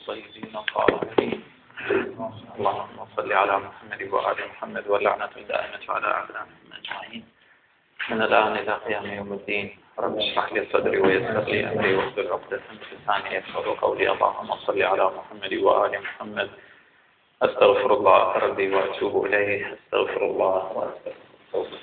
الطيبين الطاهرين. اللهم صل على محمد وآل محمد واللعنة الدائمة على أعدائهم أجمعين من الآن إلى قيام يوم الدين. رب اشرح لي صدري ويسر لي أمري واحلل عقدة من لساني يفقهوا قولي. اللهم صل على محمد وآل محمد. أستغفر الله ربي وأتوب إليه. أستغفر الله وأستغفر.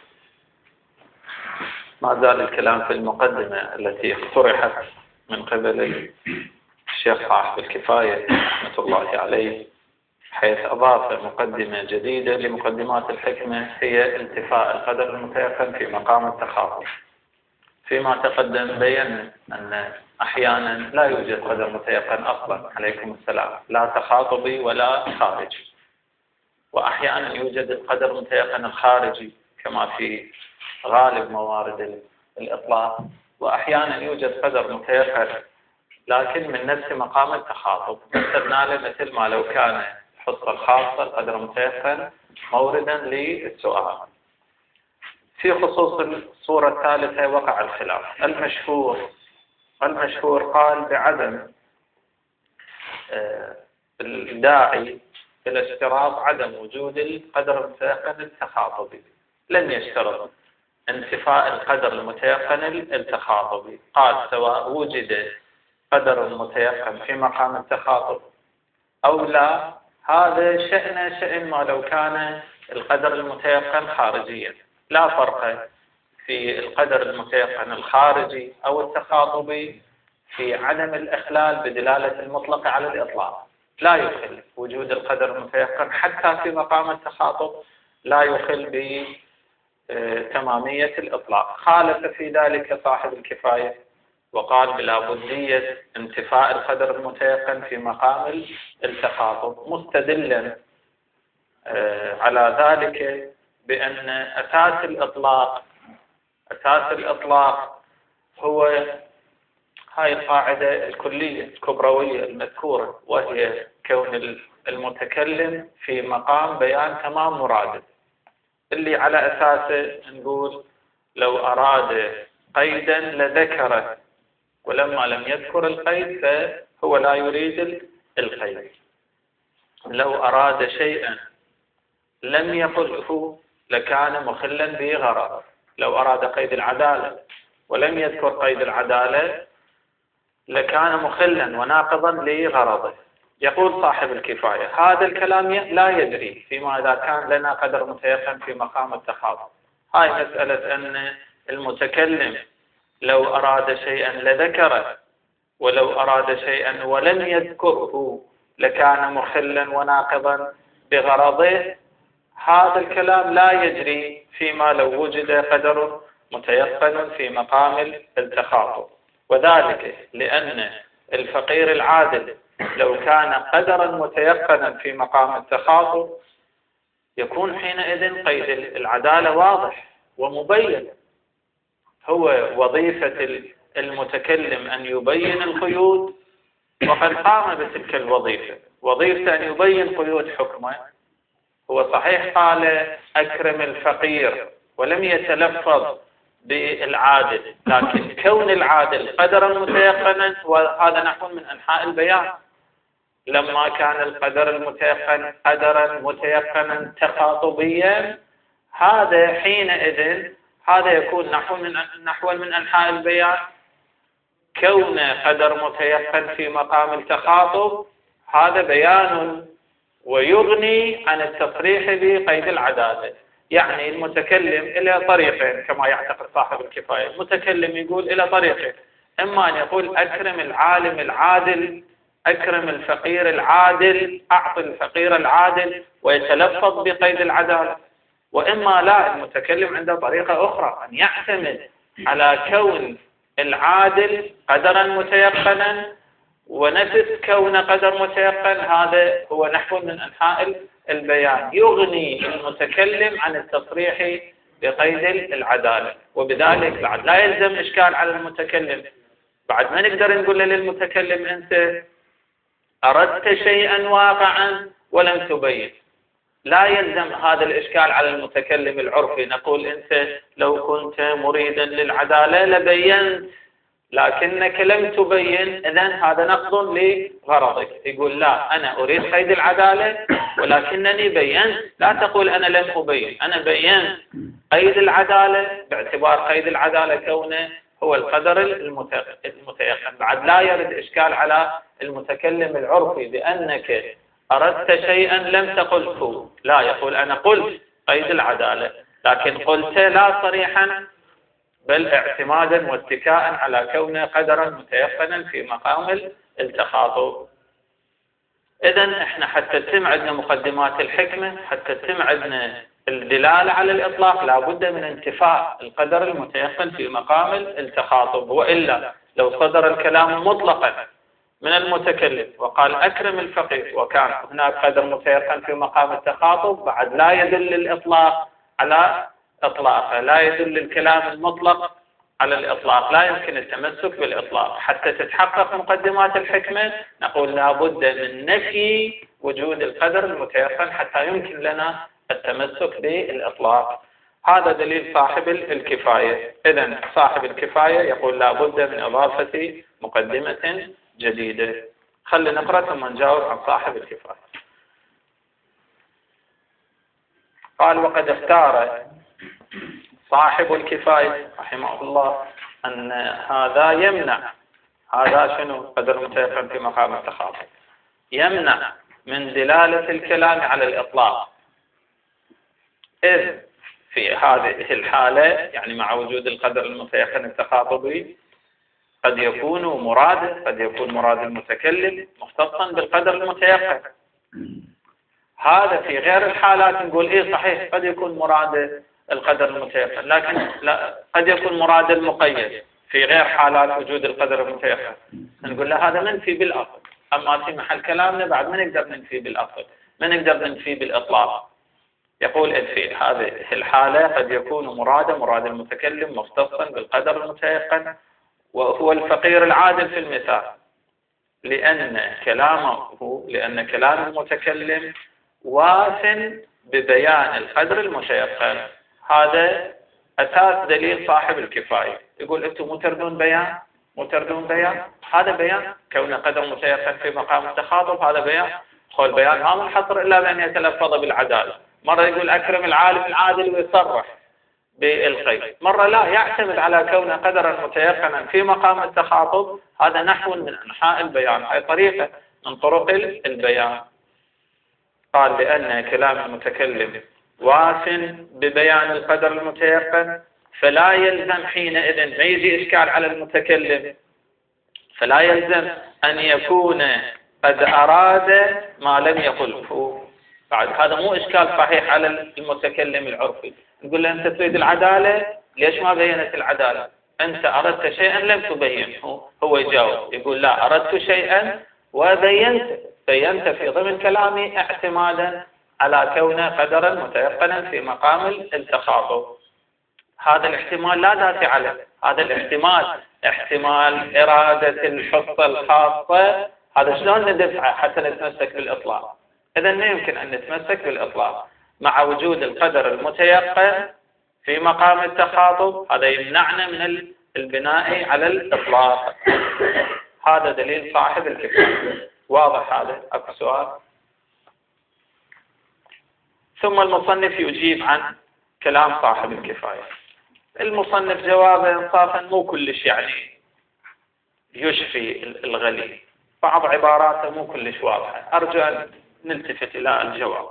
ما زال الكلام في المقدمة التي اقترحت من قبل الشيخ صاحب الكفاية رحمة الله عليه، حيث أضاف مقدمة جديدة لمقدمات الحكمة هي انتفاء القدر المتيقن في مقام التخاطب. فيما تقدم بينا أن أحيانا لا يوجد قدر متيقن أصلا، عليكم السلام، لا تخاطبي ولا خارجي، وأحيانا يوجد القدر المتيقن الخارجي كما في غالب موارد الإطلاق، وأحيانا يوجد قدر متيقن لكن من نفس مقام التخاطب. مثلنا له مثل ما لو كان الحصة الخاصة القدر المتيقن موردا للسؤال. في خصوص الصورة الثالثة وقع الخلاف. المشهور قال بعدم الداعي إلى اشتراط عدم وجود القدر المتيقن التخاطبي، لم يشترط انتفاء القدر المتيقن التخاطبي، قال سواء وجد قدر متيقن في مقام التخاطب أو لا، هذا شأن ما لو كان القدر المتيقن خارجيا، لا فرق في القدر المتيقن الخارجي أو التخاطبي في عدم الإخلال بدلالة المطلق على الإطلاق. لا يخل وجود القدر المتيقن حتى في مقام التخاطب، لا يخل بتمامية الإطلاق. خالف في ذلك صاحب الكفاية وقال بلا بدية انتفاء القدر المتيقن في مقام التخاطب، مستدلا على ذلك بأن أساس الإطلاق هو هاي القاعدة الكلية الكبروية المذكورة، وهي كون المتكلم في مقام بيان تمام مراده، اللي على أساسه نقول لو أراد قيدا لذكره، ولما لم يذكر القيد فهو لا يريد القيد. لو أراد شيئا لم يقله لكان مخلا بغرض. لو أراد قيد العدالة ولم يذكر قيد العدالة لكان مخلا وناقضا لغرضه. يقول صاحب الكفاية هذا الكلام لا يدري فيما إذا كان لنا قدر متيقن في مقام التخاطب. هاي مسألة أن المتكلم لو أراد شيئا لذكره، ولو أراد شيئا ولم يذكره لكان مخلا وناقضا بغرضه، هذا الكلام لا يجري فيما لو وجد قدر متيقن في مقام التخاطب. وذلك لأن الفقير العادل لو كان قدرا متيقنا في مقام التخاطب يكون حينئذ قيد العدالة واضح ومبين. هو وظيفة المتكلم أن يبين القيود، وقد قام بتلك الوظيفة، وظيفة أن يبين قيود حكمه. هو صحيح قال أكرم الفقير ولم يتلفظ بالعادل، لكن كون العادل قدرا متيقنا وهذا نحو من أنحاء البيان. لما كان القدر المتيقن قدرا متيقنا تخاطبيا، هذا حينئذ هذا يكون نحو من أنحاء البيان. كون قدر متيقن في مقام التخاطب هذا بيان ويغني عن التصريح بقيد العدالة. يعني المتكلم إلى طريقين كما يعتقد صاحب الكفاية. المتكلم يقول إلى طريقين: إما أن يقول أكرم العالم العادل، أكرم الفقير العادل، أعطي الفقير العادل ويتلفظ بقيد العدالة، وإما لا، المتكلم عنده طريقة أخرى أن يعتمد على كون العادل قدرا متيقنا ونفس كون قدر متيقن، هذا هو نحو من أنحاء البيان، يغني المتكلم عن التصريح بقيد العدالة. وبذلك بعد لا يلزم إشكال على المتكلم. بعد ما نقدر نقول للمتكلم أنت أردت شيئا واقعا ولم تبين، لا يلزم هذا الإشكال على المتكلم العرفي. نقول أنت لو كنت مريدا للعدالة لبينت لكنك لم تبين، إذن هذا نقض لغرضك. يقول لا، أنا أريد قيد العدالة ولكنني بينت. لا تقول أنا لم أبين، أنا بينت قيد العدالة باعتبار قيد العدالة كونه هو القدر المتيقن. بعد لا يرد إشكال على المتكلم العرفي بأنك أردت شيئا لم تقله. لا، يقول أنا قلت قيد العدالة، لكن قلت لا صريحا بل اعتمادا واتكاء على كونه قدرا متيقنا في مقام التخاطب. إذن احنا حتى تتم عندنا مقدمات الحكمة، حتى تتم عندنا الدلالة على الإطلاق، لابد من انتفاء القدر المتيقن في مقام التخاطب. وإلا لو صدر الكلام مطلقا من المتكلم وقال أكرم الفقير وكان هناك قدر متيقن في مقام التخاطب، بعد لا يدل الإطلاق على إطلاقه، لا يدل الكلام المطلق على الإطلاق، لا يمكن التمسك بالإطلاق. حتى تتحقق مقدمات الحكمة نقول لابد من نفي وجود القدر المتيقن حتى يمكن لنا التمسك بالإطلاق. هذا دليل صاحب الكفاية. إذن صاحب الكفاية يقول لابد من إضافة مقدمة جديدة. خلينا نقرأ ثم نجاوب عن صاحب الكفاية. قال وقد اختار صاحب الكفاية رحمه الله أن هذا يمنع، هذا شنو قدر متيقن في مقام التخاطب، يمنع من دلالة الكلام على الإطلاق، إذ في هذه الحالة يعني مع وجود القدر المتيقن التخاطبي قد يكون مراد المتكلم مختصا بالقدر المتيقن. هذا في غير الحالات نقول إيه صحيح قد يكون مراد القدر المتيقن، لكن لا، قد يكون مراد المقيد في غير حالات وجود القدر المتيقن. نقول له هذا منفي بالأصل، أما في محل كلامنا بعد ما نقدر ننفي بالأصل، ما نقدر ننفي بالإطلاق. يقول في هذه الحالة قد يكون مراد المتكلم مختصا بالقدر المتيقن وهو الفقير العادل في المثال، لأن كلام المتكلم واف ببيان القدر المتيقن. هذا أساس دليل صاحب الكفاية. يقول أنتم مو تردون بيان، هذا بيان كون قدر متيقن في مقام التخاطب، هذا بيان. قول بيان ما منحصر إلا بأن يتلفظ بالعدالة. مرة يقول أكرم العالم العادل ويصرح بالقيد، مرة لا، يعتمد على كون قدرا متيقنا في مقام التخاطب. هذا نحو من أنحاء البيان، هذه طريقة من طرق البيان. قال لأن كلام المتكلم واف ببيان القدر المتيقن فلا يلزم حينئذ، ما يجي إشكال على المتكلم، فلا يلزم أن يكون قد أراد ما لم يقله. بعد هذا مو إشكال صحيح على المتكلم العرفي. نقول له أنت تريد العدالة، ليش ما بينت العدالة؟ أنت أردت شيئا لم تبينه. هو يجاوب يقول لا، أردت شيئا بينت في ضمن كلامي اعتمادا على كونه قدرا متيقنا في مقام التخاطب. هذا الاحتمال لا دافع له، هذا احتمال إرادة الحصة الخاصة، هذا شلون ندفعه حتى نتمسك بالإطلاق؟ إذن لا يمكن أن نتمسك بالإطلاق مع وجود القدر المتيقن في مقام التخاطب. هذا يمنعنا من البناء على الإطلاق. هذا دليل صاحب الكفاية. واضح هذا؟ أكو سؤال؟ ثم المصنف يجيب عن كلام صاحب الكفاية. المصنف جوابه انصافا مو كلش يعني يشفي الغليل، بعض عباراته مو كلش واضحة. أرجو أن نلتفت إلى الجواب.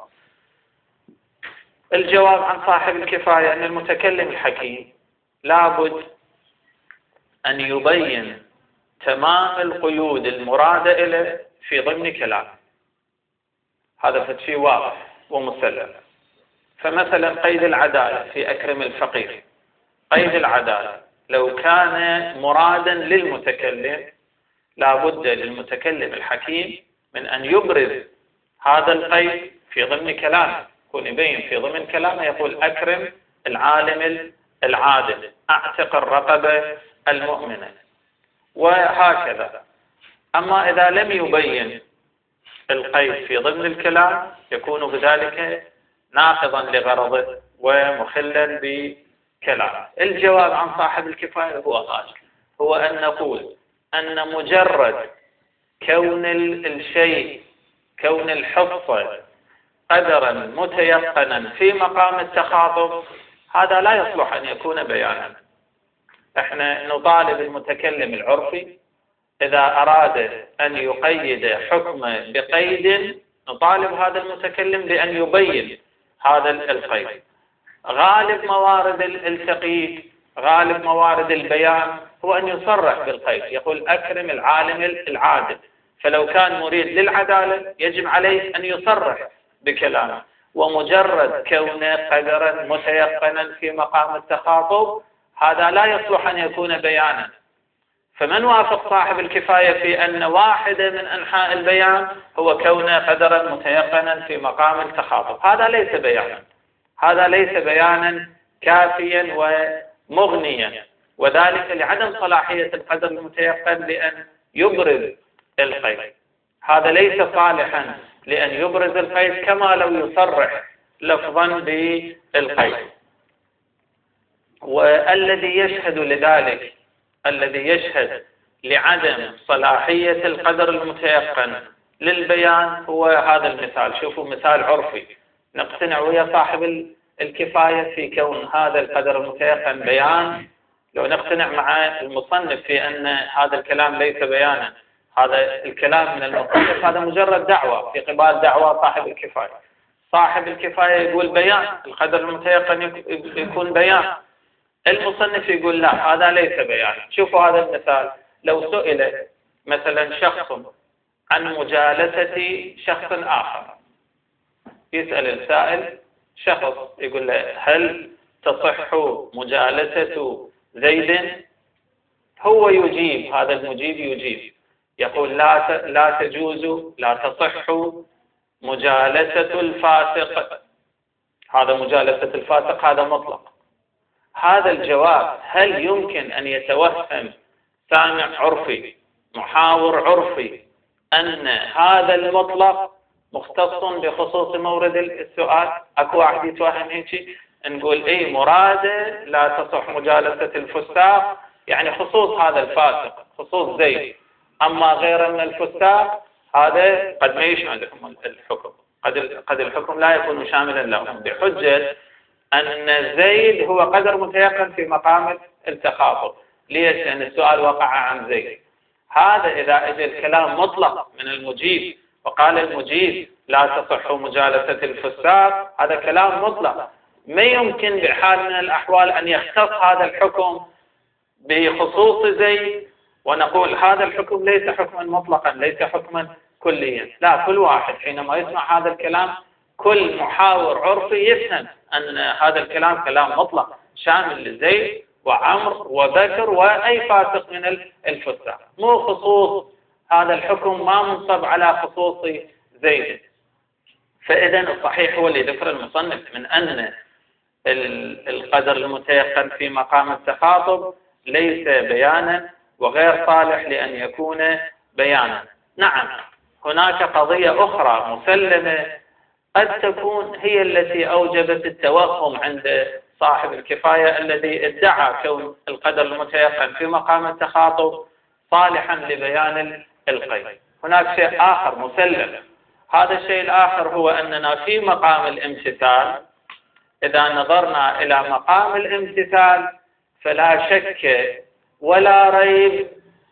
الجواب عن صاحب الكفاية أن المتكلم الحكيم لابد أن يبين تمام القيود المرادة إليه في ضمن كلامه. هذا فتشي واضح ومسلم. فمثلا قيد العدالة في أكرم الفقير، قيد العدالة لو كان مرادا للمتكلم لابد للمتكلم الحكيم من أن يبرز هذا القيد في ضمن كلامه، يكون يبين في ضمن كلامه يقول أكرم العالم العادل، أعتق الرقبة المؤمنة، وهكذا. أما إذا لم يبين القيد في ضمن الكلام يكون بذلك ناقضا لغرضه ومخلا بكلامه. الجواب عن صاحب الكفاية هو قال هو أن نقول أن مجرد كون الشيء، كون الحفظ قدرا متيقنا في مقام التخاطب، هذا لا يصلح أن يكون بيانا. احنا نطالب المتكلم العرفي إذا أراد أن يقيد حكم بقيد، نطالب هذا المتكلم بأن يبين هذا القيد. غالب موارد التقييد، غالب موارد البيان هو أن يصرح بالقيد، يقول أكرم العالم العادل، فلو كان مريد للعدالة يجب عليه أن يصرح بكلامه. ومجرد كونه قدرا متيقنا في مقام التخاطب هذا لا يصلح أن يكون بيانا. فمن وافق صاحب الكفاية في أن واحدة من أنحاء البيان هو كونه قدرا متيقنا في مقام التخاطب، هذا ليس بيانا، هذا ليس بيانا كافيا ومغنيا، وذلك لعدم صلاحية القدر المتيقن لأن يبرز القيد. هذا ليس صالحا لأن يبرز القيد كما لو يصرح لفظا بالقيد. والذي يشهد لذلك، الذي يشهد لعدم صلاحية القدر المتيقن للبيان هو هذا المثال. شوفوا مثال عرفي نقتنع ويا صاحب الكفاية في كون هذا القدر المتيقن بيان، لو نقتنع مع المصنف في أن هذا الكلام ليس بيانا، هذا الكلام من المصنف هذا مجرد دعوة في قبال دعوة صاحب الكفاية. صاحب الكفاية يقول بيان، القدر المتيقن يكون بيان، المصنف يقول لا هذا ليس بيان. شوفوا هذا المثال، لو سئل مثلا شخص عن مجالسة شخص آخر، يسأل السائل شخص يقول له هل تصح مجالسة زيد؟ هو يجيب، هذا المجيب يجيب يقول لا تجوز، لا تصح مجالسة الفاسق. هذا مجالسة الفاسق هذا مطلق. هذا الجواب هل يمكن أن يتوهم سامع عرفي محاور عرفي أن هذا المطلق مختص بخصوص مورد السؤال؟ أكو واحد يتوهم هيك؟ نقول إيه مراده لا تصح مجالسة الفساق، يعني خصوص هذا الفاسق، خصوص زيد، أما غير من الفساق هذا قد ما يشملهم الحكم، قد الحكم لا يكون شاملا لهم، بحجة أن زيد هو قدر متيقن في مقام التخاطب. ليش؟ لأن السؤال وقع عن زيد. هذا إذا أجى الكلام مطلق من المجيب وقال المجيب لا تصح مجالسة الفساق، هذا كلام مطلق، ما يمكن بحال من الأحوال أن يختص هذا الحكم بخصوص زيد ونقول هذا الحكم ليس حكما مطلقا، ليس حكما كليا. لا، كل واحد حينما يسمع هذا الكلام، كل محاور عرفي يفهم أن هذا الكلام كلام مطلق شامل لزيد وعمر وبكر وأي فاسق من الفساق، مو خصوص هذا الحكم ما منصب على خصوص زيد. فإذا الصحيح هو اللي ذكر المصنف من أن القدر المتيقن في مقام التخاطب ليس بيانا وغير صالح لأن يكون بيانا. نعم، هناك قضية أخرى مسلمة قد تكون هي التي أوجبت التوهم عند صاحب الكفاية الذي ادعى كون القدر المتيقن في مقام التخاطب صالحا لبيان القيد. هناك شيء آخر مسلم، هذا الشيء الآخر هو أننا في مقام الامتثال، إذا نظرنا إلى مقام الامتثال فلا شك ولا ريب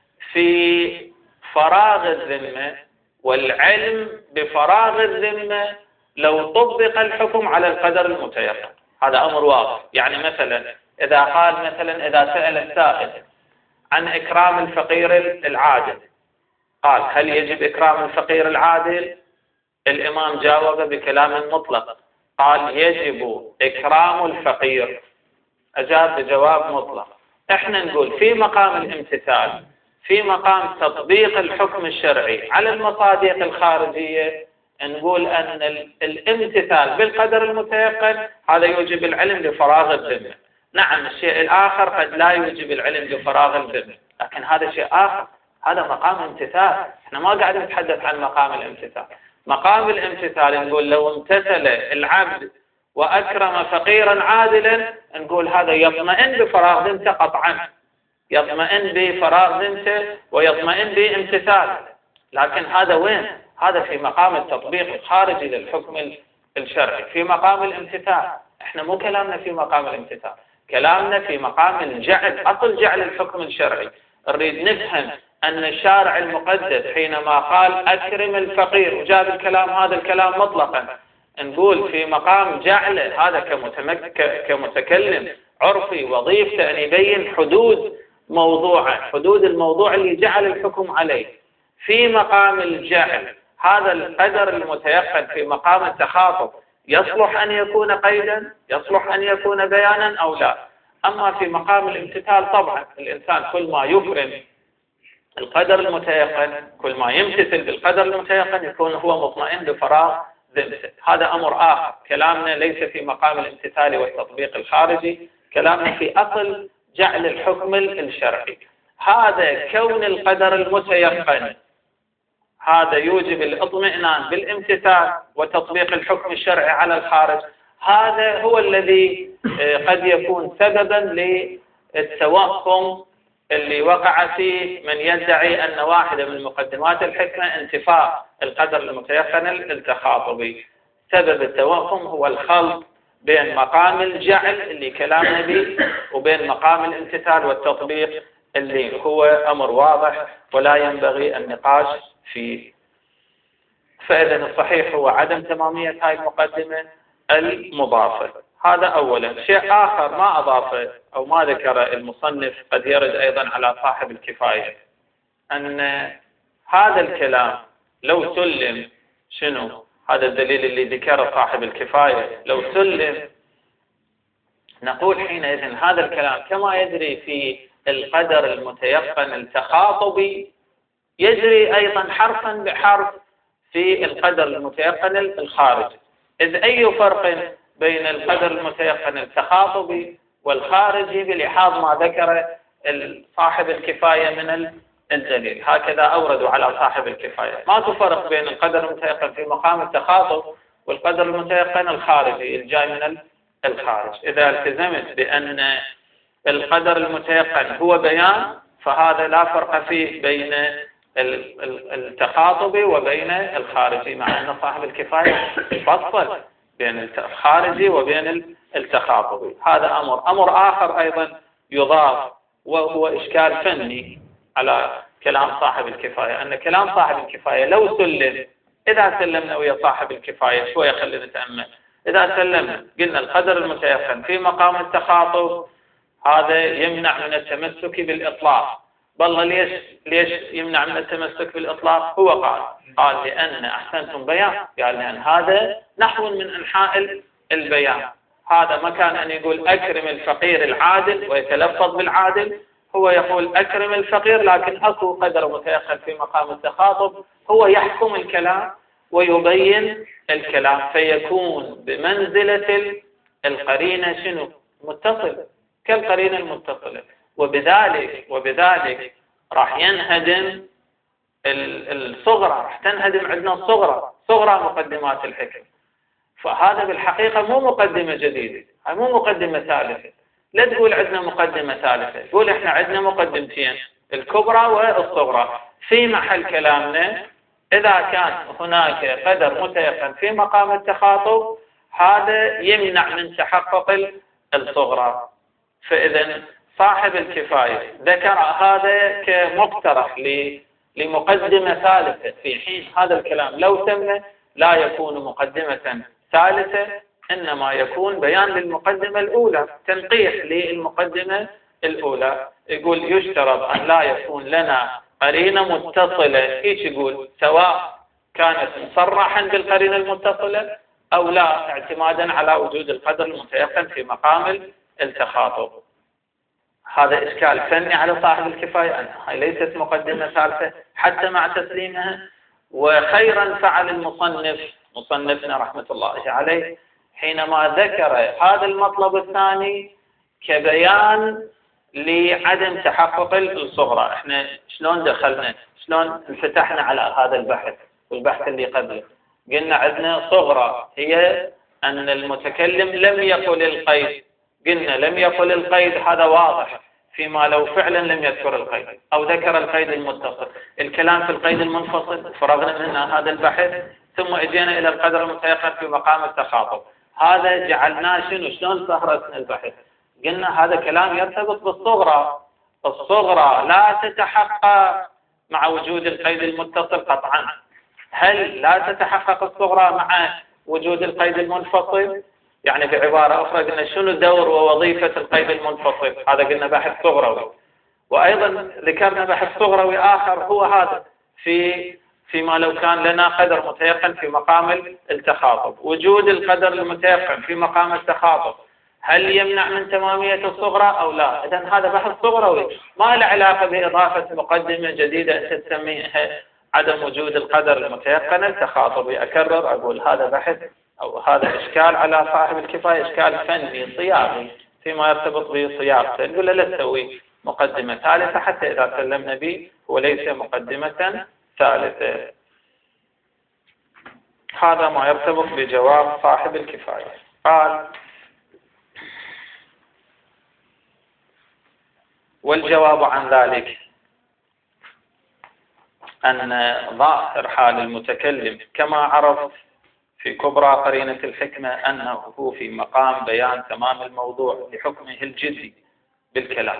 في فراغ الذمة والعلم بفراغ الذمة لو طبق الحكم على القدر المتيقن. هذا أمر واضح. يعني مثلا إذا قال مثلا إذا سأل السائل عن إكرام الفقير العادل، قال هل يجب إكرام الفقير العادل؟ الإمام جاوب بكلام مطلق، قال يجب إكرام الفقير، أجاب بجواب مطلق. احنا نقول في مقام الامتثال، في مقام تطبيق الحكم الشرعي على المصادق الخارجية، نقول أن الامتثال بالقدر المتيقن هذا يوجب العلم بفراغ الذمة. نعم، الشيء الآخر قد لا يوجب العلم بفراغ الذمة، لكن هذا شيء آخر، هذا مقام امتثال. احنا ما قاعد نتحدث عن مقام الامتثال. مقام الامتثال نقول لو امتثل العبد وأكرم فقيرا عادلا، نقول هذا يطمئن بفراغ ذمته قطعا، يطمئن بفراغ ذمته ويطمئن بامتثاله. لكن هذا وين؟ هذا في مقام التطبيق الخارجي للحكم الشرعي، في مقام الامتثال. احنا مو كلامنا في مقام الامتثال، كلامنا في مقام الجعل، أصل جعل الحكم الشرعي. نريد نفهم أن الشارع المقدس حينما قال أكرم الفقير وجاب الكلام، هذا الكلام مطلقا، نقول في مقام جعله هذا كمتكلم عرفي وظيفته أن يبين حدود موضوعه، حدود الموضوع اللي جعل الحكم عليه. في مقام الجعل هذا القدر المتيقن في مقام التخاطب يصلح أن يكون قيدا، يصلح أن يكون بيانا أو لا. أما في مقام الامتثال طبعا الإنسان كل ما يكرم القدر المتيقن، كل ما يمتثل بالقدر المتيقن، يكون هو مطمئن بفراغ ذمته. هذا أمر آخر، كلامنا ليس في مقام الامتثال والتطبيق الخارجي، كلامنا في أصل جعل الحكم الشرعي. هذا كون القدر المتيقن هذا يوجب الاطمئنان بالامتثال وتطبيق الحكم الشرعي على الخارج. هذا هو الذي قد يكون سببا للتوهم اللي وقع فيه من يدعي أن واحدة من مقدمات الحكمة انتفاء القدر المتيقن التخاطبي. سبب التوهم هو الخلط بين مقام الجعل اللي كلامنا به وبين مقام الامتثال والتطبيق اللي هو أمر واضح ولا ينبغي النقاش فيه. فإذا الصحيح هو عدم تمامية هاي المقدمة المضافة. هذا أولا. شيء آخر ما أضافه أو ما ذكر المصنف قد يرد أيضا على صاحب الكفاية، أن هذا الكلام لو سلم، شنو هذا الدليل اللي ذكره صاحب الكفاية، لو سلم نقول حينئذ هذا الكلام كما يجري في القدر المتيقن التخاطبي يجري أيضا حرفا بحرف في القدر المتيقن الخارجي. إذ أي فرق بين القدر المتيقن التخاطبي والخارجي بلحاظ ما ذكر صاحب الكفاية من الدليل. هكذا أوردوا على صاحب الكفاية، ما تفرق بين القدر المتيقن في مقام التخاطب والقدر المتيقن الخارجي الجاي من الخارج. إذا التزمت بأن القدر المتيقن هو بيان فهذا لا فرق فيه بين التخاطبي وبين الخارجي، مع أن صاحب الكفاية فصل بين الخارجي وبين التخاطبي. هذا أمر آخر أيضا يضاف، وهو إشكال فني على كلام صاحب الكفاية، أن كلام صاحب الكفاية لو سلم، إذا سلمنا ويا صاحب الكفاية شوية خلينا نتأمل، إذا سلمنا قلنا القدر المتيقن في مقام التخاطب هذا يمنع من التمسك بالإطلاق. والله ليش يمنع من التمسك بالإطلاق؟ هو قال لأن أحسنتم بيان، قال لأن هذا نحو من أنحاء البيان. هذا مكان أن يقول أكرم الفقير العادل ويتلفظ بالعادل، هو يقول أكرم الفقير، لكن أكو قدر متيقن في مقام التخاطب هو يحكم الكلام ويبين الكلام، فيكون بمنزلة القرينة شنو؟ متصل، كالقرينة المتصلة. وبذلك راح ينهدم الصغرى، راح تنهدم عندنا صغرى مقدمات الحكم. فهذا بالحقيقة مو مقدمة جديدة، هاي مو مقدمة ثالثة. لا تقول عندنا مقدمة ثالثة، تقول احنا عندنا مقدمتين، الكبرى والصغرى. في محل كلامنا إذا كان هناك قدر متيقن في مقام التخاطب هذا يمنع من تحقق الصغرى. فإذا صاحب الكفاية ذكر هذا كمقترح لمقدمة ثالثة، في حين هذا الكلام لو تم لا يكون مقدمة ثالثة، إنما يكون بيان للمقدمة الأولى، تنقيح للمقدمة الأولى. يقول يشترط أن لا يكون لنا قرينة متصلة، ايش يقول؟ سواء كانت مصرحا بالقرينة المتصلة أو لا، اعتمادا على وجود القدر المتيقن في مقام التخاطب. هذا إشكال فني على صاحب الكفاية، أنها ليست مقدمة ثالثة حتى مع تسليمها. وخيرا فعل مصنفنا رحمة الله عليه حينما ذكر هذا المطلب الثاني كبيان لعدم تحقق الصغرى. احنا شلون دخلنا، شلون انفتحنا على هذا البحث والبحث اللي قبله؟ قلنا عندنا صغرى هي أن المتكلم لم يقل القيد، قلنا لم يقل القيد، هذا واضح فيما لو فعلا لم يذكر القيد أو ذكر القيد المتصل. الكلام في القيد المنفصل فرغنا من هذا البحث، ثم اجينا إلى القدر المتيقن في مقام التخاطب. هذا جعلناه شلون سهرة البحث؟ قلنا هذا كلام يرتبط بالصغرى. الصغرى لا تتحقق مع وجود القيد المتصل قطعا. هل لا تتحقق الصغرى مع وجود القيد المنفصل؟ يعني بعبارة أخرى قلنا شنو دور ووظيفة القيد المنفصل؟ هذا قلنا بحث صغروي. وأيضا ذكرنا بحث صغروي آخر هو هذا فيما لو كان لنا قدر متيقن في مقام التخاطب. وجود القدر المتيقن في مقام التخاطب هل يمنع من تمامية الصغرى أو لا؟ إذن هذا بحث صغروي ما له علاقة بإضافة مقدمة جديدة أنت تسميها عدم وجود القدر المتيقن التخاطبي. أكرر أقول هذا بحث أو هذا إشكال على صاحب الكفاية، إشكال فني صياغي فيما يرتبط بصياغته. نقول له لا تسوي مقدمة ثالثة حتى إذا سلمنا به وليس مقدمة ثالثة. هذا ما يرتبط بجواب صاحب الكفاية. قال: والجواب عن ذلك أن ظاهر حال المتكلم كما عرف في كبرى قرينة الحكمة أنه في مقام بيان تمام الموضوع لحكمه الجزئي بالكلام.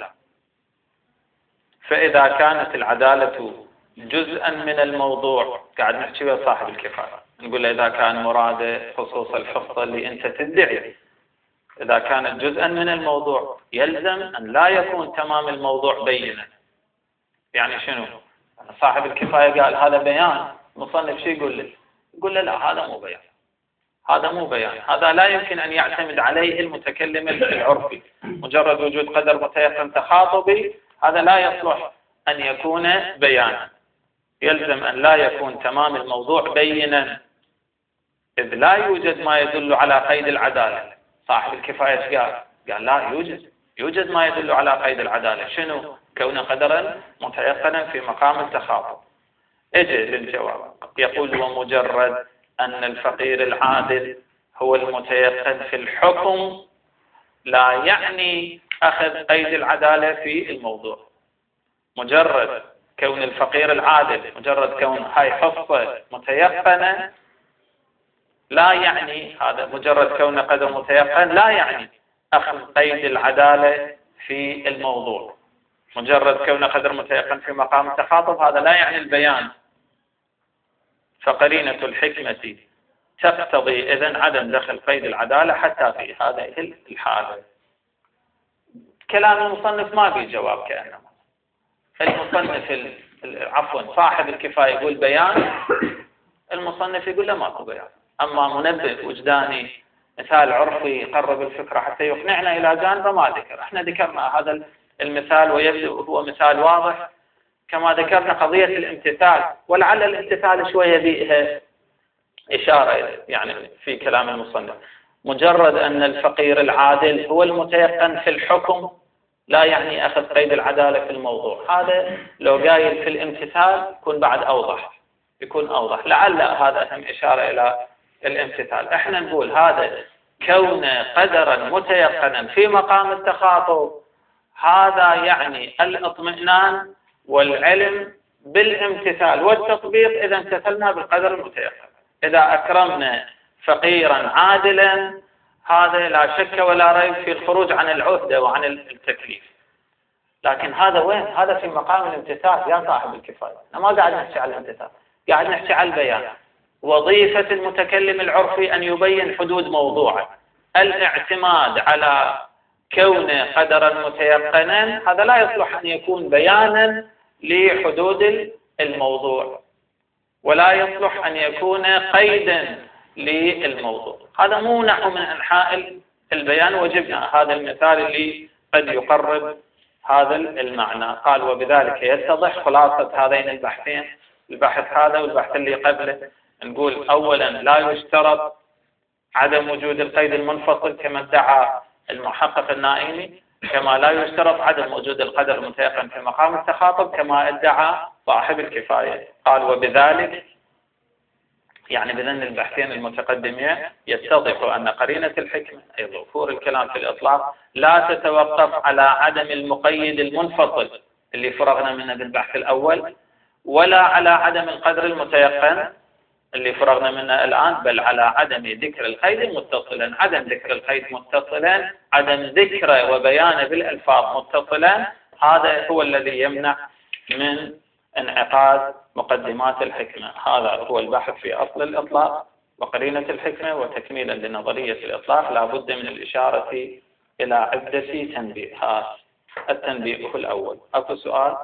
فإذا كانت العدالة جزءا من الموضوع، قاعد نحكي ويا صاحب الكفاية نقول له إذا كان مراد خصوص الحفظ اللي أنت تدعي، إذا كانت جزءا من الموضوع يلزم أن لا يكون تمام الموضوع بينا. يعني شنو؟ صاحب الكفاية قال هذا بيان، مصنف شو يقول له؟ يقول له لا هذا مو بيان، هذا مو بيان، هذا لا يمكن أن يعتمد عليه المتكلم العرفي. مجرد وجود قدر متيقن تخاطبي هذا لا يصلح أن يكون بيانا، يلزم أن لا يكون تمام الموضوع بينا، إذ لا يوجد ما يدل على قيد العدالة. صاحب الكفاية قال لا يوجد ما يدل على قيد العدالة. شنو؟ كون قدرا متيقنا في مقام التخاطب. اجي للجواب، يقول: ومجرد أن الفقير العادل هو المتيقن في الحكم لا يعني أخذ قيد العدالة في الموضوع. مجرد كون الفقير العادل، مجرد كون هاي حفظة متيقنة لا يعني، هذا مجرد كون قدر متيقن لا يعني أخذ قيد العدالة في الموضوع. مجرد كون قدر متيقن في مقام التخاطب هذا لا يعني البيان. فقرينة الحكمة تقتضي إذن عدم دخل قيد العدالة حتى في هذه الحالة. كلام المصنف ما به جواب كأنه المصنف عفوا صاحب الكفاية يقول بيان، المصنف يقول له ماكو بيان. أما منبه وجداني مثال عرفي يقرب الفكرة حتى يقنعنا إلى جانبه ما ذكر. احنا ذكرنا هذا المثال ويبدو هو مثال واضح، كما ذكرنا قضية الامتثال، ولعل الامتثال شوية بها إشارة يعني في كلام المصنف. مجرد أن الفقير العادل هو المتيقن في الحكم لا يعني أخذ قيد العدالة في الموضوع. هذا لو قايل في الامتثال يكون بعد أوضح، يكون أوضح. لعل هذا هم إشارة إلى الامتثال. احنا نقول هذا كون قدرا متيقنا في مقام التخاطب هذا يعني الاطمئنان والعلم بالامتثال والتطبيق إذا امتثلنا بالقدر المتيقن. إذا أكرمنا فقيرا عادلا هذا لا شك ولا ريب في الخروج عن العهدة وعن التكليف. لكن هذا وين؟ هذا في مقام الامتثال يا صاحب الكفاية. ما قاعد نحكي على الامتثال، قاعد نحكي على البيان. وظيفة المتكلم العرفي أن يبين حدود موضوعه. الاعتماد على كون قدرا متيقنا هذا لا يصلح أن يكون بيانا لحدود الموضوع، ولا يصلح أن يكون قيدا للموضوع. هذا مو نحو من أنحاء البيان، وجبنا هذا المثال اللي قد يقرب هذا المعنى. قال: وبذلك يتضح خلاصة هذين البحثين، البحث هذا والبحث اللي قبله. نقول أولا لا يشترط عدم وجود القيد المنفصل كما ادعى المحقق النائمي، كما لا يشترط عدم وجود القدر المتيقن في مقام التخاطب كما ادعى صاحب الكفاية. قال: وبذلك يعني بذن البحثين المتقدمين يتضح أن قرينة الحكمة أي ظهور الكلام في الإطلاق لا تتوقف على عدم المقيد المنفصل اللي فرغنا منه بالبحث الأول، ولا على عدم القدر المتيقن اللي فرغنا منه الآن، بل على عدم ذكر القيد متصلا. عدم ذكر القيد متصلا، عدم ذكره وبيانه بالألفاظ متصلا، هذا هو الذي يمنع من انعقاد مقدمات الحكمة. هذا هو البحث في أصل الإطلاق وقرينة الحكمة. وتكميلا لنظرية الإطلاق لا بد من الإشارة إلى عدة تنبيهات. التنبيه الأول، أكو سؤال؟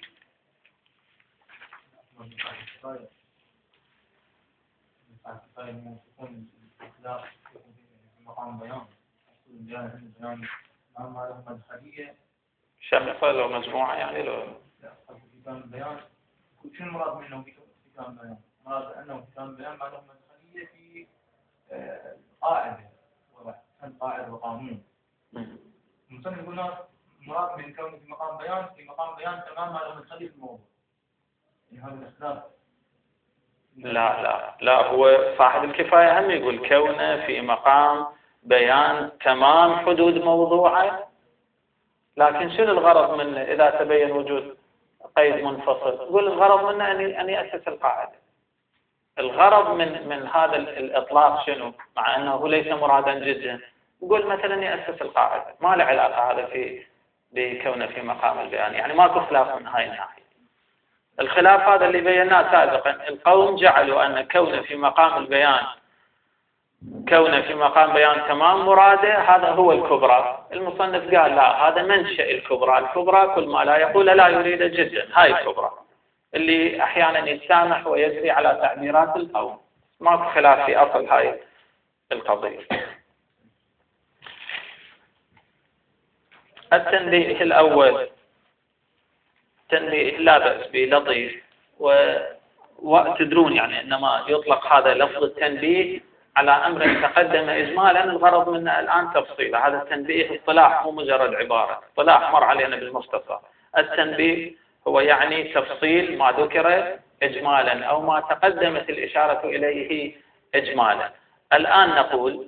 شخصة لو مجموعة يعني لو بيان شو المراد منه كتاب بيان؟ مراد أنه كتاب بيان ما له مدخلية في قاعدة قاعدة وقانون. المصنف يقول مراد من كونه في مقام بيان، في مقام بيان تمام ما له مدخلية في الموضوع. يعني هذا الاختلاف. لا هو صاحب الكفاية هم يقول كونه في مقام بيان تمام حدود موضوعه، لكن شنو الغرض منه إذا تبين وجود قيد منفصل؟ يقول الغرض منه أن يأسس القاعدة. الغرض من هذا الإطلاق شنو؟ مع أنه ليس مرادا جدا، يقول مثلا يأسس القاعدة، ما له علاقة هذا بكونه في مقام البيان، يعني ماكو خلاف من هاي الناحية. الخلاف هذا اللي بيناه سابقا، القوم جعلوا أن كونه في مقام البيان، كونه في مقام بيان تمام مراده هذا هو الكبرى. المصنف قال لا، هذا منشأ الكبرى. الكبرى كل ما لا يقول لا يريد جدا، هاي الكبرى اللي أحيانا يتسامح ويجري على تعبيرات القوم. ماكو خلاف في أصل هاي القضية. التنبيه الأول تنبيه لا بأس به لطيف، وتدرون يعني إنما يطلق هذا لفظ التنبيه على أمر تقدم إجمالا، الغرض منه الآن تفصيله. هذا التنبيه اصطلاح مو مجرد عبارة، اصطلاح مر علينا بالمختصر. التنبيه هو يعني تفصيل ما ذكر إجمالا أو ما تقدمت الإشارة إليه إجمالا. الآن نقول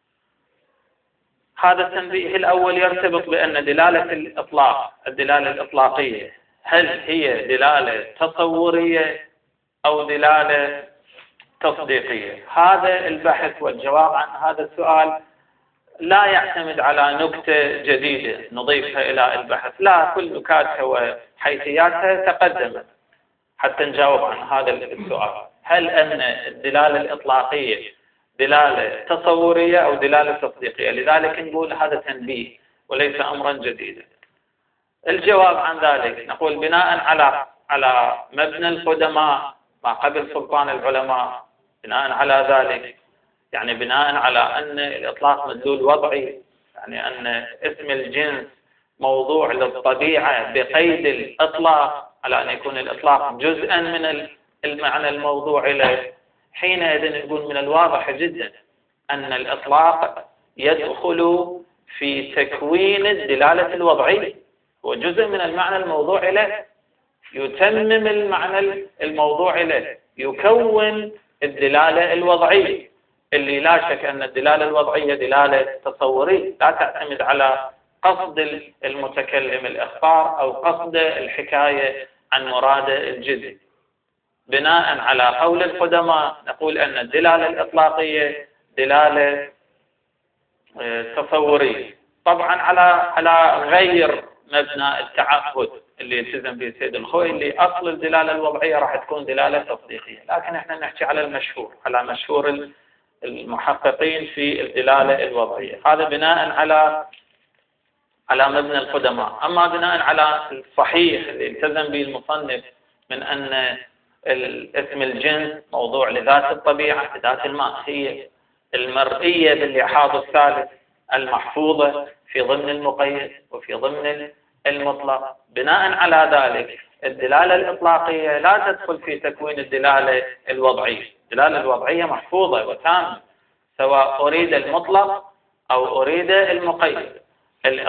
هذا التنبيه الأول يرتبط بأن دلالة الإطلاق، الدلالة الإطلاقية، هل هي دلالة تصورية أو دلالة تصديقية؟ هذا البحث والجواب عن هذا السؤال لا يعتمد على نكتة جديدة نضيفها إلى البحث، لا، كل نكاتها وحيثياتها تقدمت حتى نجاوب عن هذا السؤال. هل أن الدلالة الإطلاقية دلالة تصورية أو دلالة تصديقية؟ لذلك نقول هذا تنبيه وليس أمرا جديدا. الجواب عن ذلك نقول بناء على مبنى القدماء ما قبل سلطان العلماء، بناء على ذلك يعني بناء على أن الإطلاق مدلول وضعي، يعني أن اسم الجنس موضوع للطبيعة بقيد الإطلاق، على أن يكون الإطلاق جزءا من المعنى الموضوع له، حينئذ نقول من الواضح جدا أن الإطلاق يدخل في تكوين الدلالة الوضعية، هو جزء من المعنى الموضوع له، يتمم المعنى الموضوع له، يكون الدلالة الوضعية، اللي لا شك أن الدلالة الوضعية دلالة تصورية لا تعتمد على قصد المتكلم الإخبار أو قصد الحكاية عن مراد الجزء. بناء على قول القدماء نقول أن الدلالة الإطلاقية دلالة تصورية، طبعا على غير مبنى التعهد اللي يلتزم به السيد الخوئي، اللي أصل الدلالة الوضعية راح تكون دلالة تصديقية، لكن احنا نحكي على المشهور، على مشهور المحققين في الدلالة الوضعية. هذا بناء على مبنى القدماء. أما بناء على الصحيح اللي التزم به المصنف من أن اسم الجنس موضوع لذات الطبيعة، لذات الماهية المرئية باللحاظ الثالث المحفوظة في ضمن المقيد وفي ضمن المطلق، بناء على ذلك الدلالة الإطلاقية لا تدخل في تكوين الدلالة الوضعية. الدلالة الوضعية محفوظة وتامة سواء أريد المطلق أو أريد المقيد.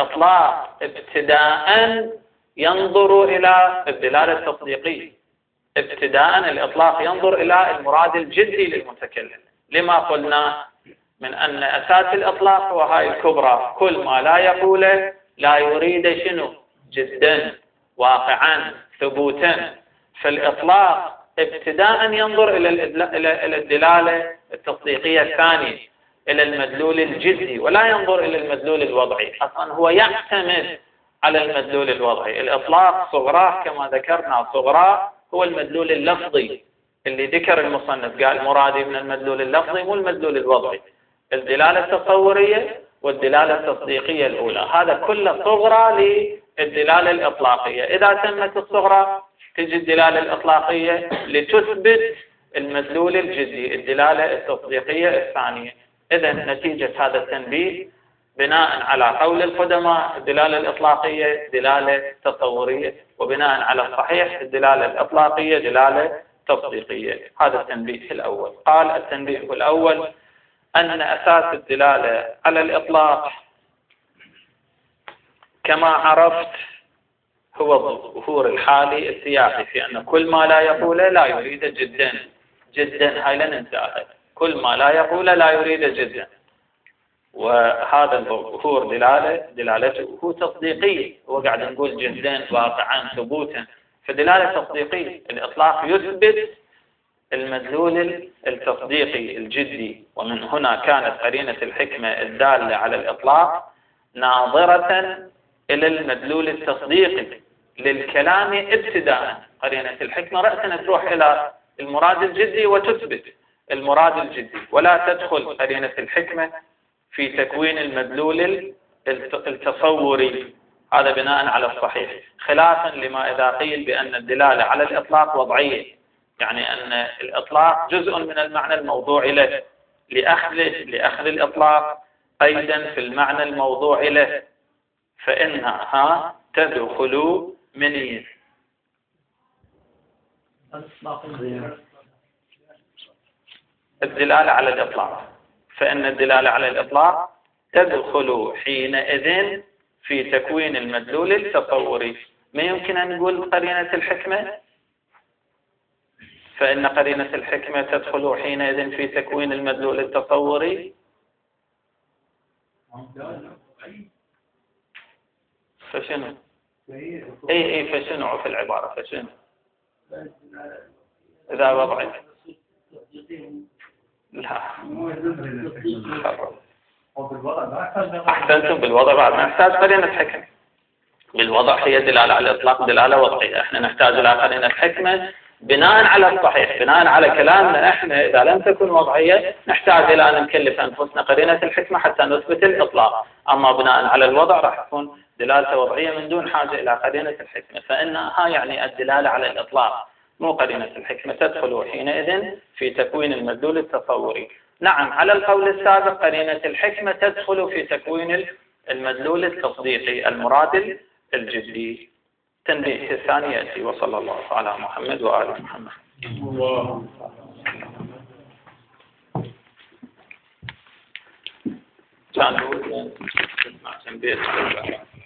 الإطلاق ابتداء ينظر إلى الدلالة التصديقية، ابتداء الإطلاق ينظر إلى المراد الجدي للمتكلم. لما قلنا من أن أساس الإطلاق هو هاي الكبرى، كل ما لا يقوله لا يريد شنو؟ جدا، واقعا، ثبوتا. فالإطلاق ابتداء ينظر إلى الدلالة التصديقية الثانية، إلى المدلول الجزئي، ولا ينظر إلى المدلول الوضعي. أصلا هو يعتمد على المدلول الوضعي. الإطلاق صغراه كما ذكرنا، صغراه هو المدلول اللفظي اللي ذكر المصنف، قال مرادي من المدلول اللفظي مو المدلول الوضعي، الدلالة التصورية والدلالة التصديقية الأولى، هذا كله صغرى للدلالة الإطلاقية. إذا تمت الصغرى تجي الدلالة الإطلاقية لتثبت المدلول الجزئي، الدلالة التصديقية الثانية. إذا نتيجة هذا التنبيه بناء على قول القدماء الدلالة الإطلاقية دلالة تصورية، وبناء على الصحيح الدلالة الإطلاقية دلالة تصديقية. هذا التنبيه الأول. قال التنبيه الأول أن أساس الدلالة على الإطلاق كما عرفت هو الظهور الحالي السياقي، في أن كل ما لا يقوله لا يريد جدا. جدا هاي لا ننساها، كل ما لا يقوله لا يريد جدا. وهذا الظهور دلالته هو تصديقية، هو قاعد نقول جدا، واقعا، ثبوتا، فدلالة تصديقية. الإطلاق يثبت المدلول التصديقي الجدي، ومن هنا كانت قرينة الحكمة الدالة على الإطلاق ناظرة إلى المدلول التصديقي للكلام ابتداء. قرينة الحكمة رأسا تروح إلى المراد الجدي وتثبت المراد الجدي، ولا تدخل قرينة الحكمة في تكوين المدلول التصوري، هذا بناء على الصحيح، خلافا لما إذا قيل بأن الدلالة على الإطلاق وضعية، يعني أن الإطلاق جزء من المعنى الموضوع له، لأخذ الإطلاق أيضا في المعنى الموضوع له، فإنها تدخل من الدلالة على الإطلاق، فإن الدلالة على الإطلاق تدخل حينئذ في تكوين المدلول التصوري. ما يمكن أن نقول قرينة الحكمة، فإن قرينة الحكمة تدخل حينئذ في تكوين المدلول التصوري. فشنو؟ اي فشنو في العبارة؟ فشنو إذا وضعت؟ لا أحسنتم، بالوضع بعد ما نحتاج قرينة حكمة. بالوضع هي دلالة على الإطلاق دلالة وضعية، احنا نحتاج إلى قرينة حكمة بناء على الصحيح، بناء على كلامنا احنا إذا لم تكن وضعية نحتاج إلى أن نكلف أنفسنا قرينة الحكمة حتى نثبت الإطلاق. أما بناء على الوضع راح تكون دلالة وضعية من دون حاجة إلى قرينة الحكمة، فإنها يعني الدلالة على الإطلاق مو قرينة الحكمة، تدخل حينئذ في تكوين المدلول التصوري. نعم، على القول السابق قرينة الحكمة تدخل في تكوين المدلول التصديقي المراد الجدي. التنبيه الثاني يأتي. وصلى الله على محمد وآل محمد. كان تنبيه